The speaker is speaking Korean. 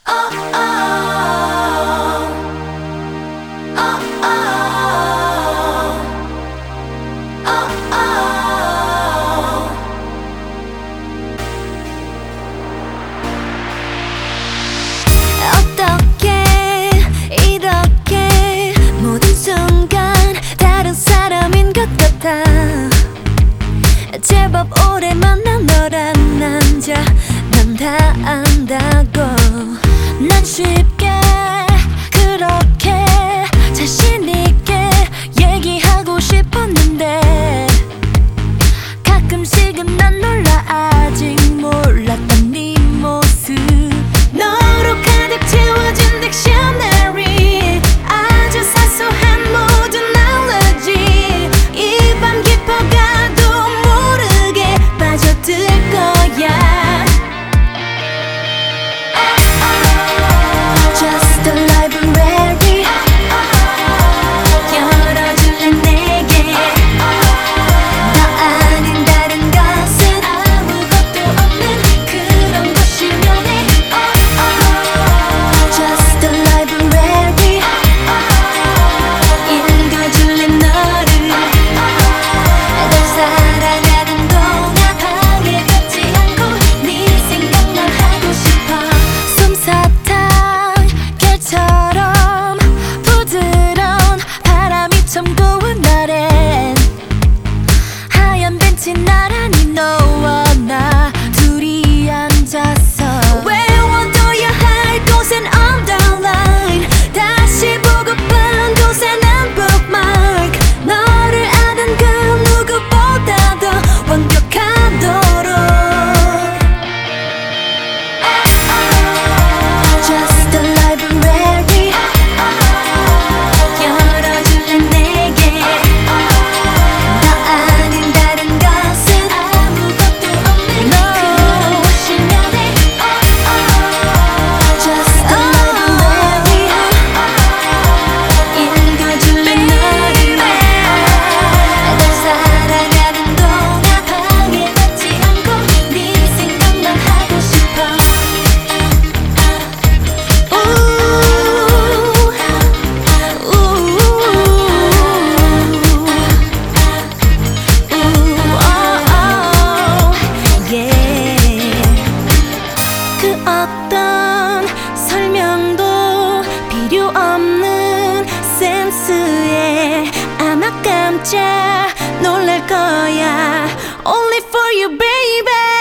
어떻게 이렇게 모든 순간 다른 사람인 것 같아. 제법 오래 만난 너란 남자 난 다 안다고. 난 쉽게 그렇게 자신 있게 얘기하고 싶었는데 가끔씩은 난 놀라. 아직 몰랐던 네 모습 너로 가득 채워진 딕셔너리. 아주 사소한 모든 knowledge 이 밤 깊어가도 모르게 빠져들 거야. Just a library 열어줄래 내게. 너 아닌 다른 것은 아무것도 없는 그런 곳이면 해. Just a library 읽어줄래 너를. 널 살아가는 동안 방해받지 않고 네 생각만 하고 싶어. 솜사탕 결처럼 부드러운 바람이 참 고운 날엔 하얀 벤치 나란히 너와 나 둘이 앉아서 외워둬야 할 곳엔 underline 다시 보고픈 곳에는 bookmark. 너를 아는 그 누구보다도 완벽하도록. Just a library 열어줄래 내게. 너 아닌 다른 것은 아무것도 없는 그런 곳이면 해. Just a library 읽어줄래 너를. 널 살아가는 동안 방해받지 않고 네 생각만 하고 싶어. 그 어떤 설명도 필요 없는 센스에 아마 깜짝 놀랄 거야. Only for you baby.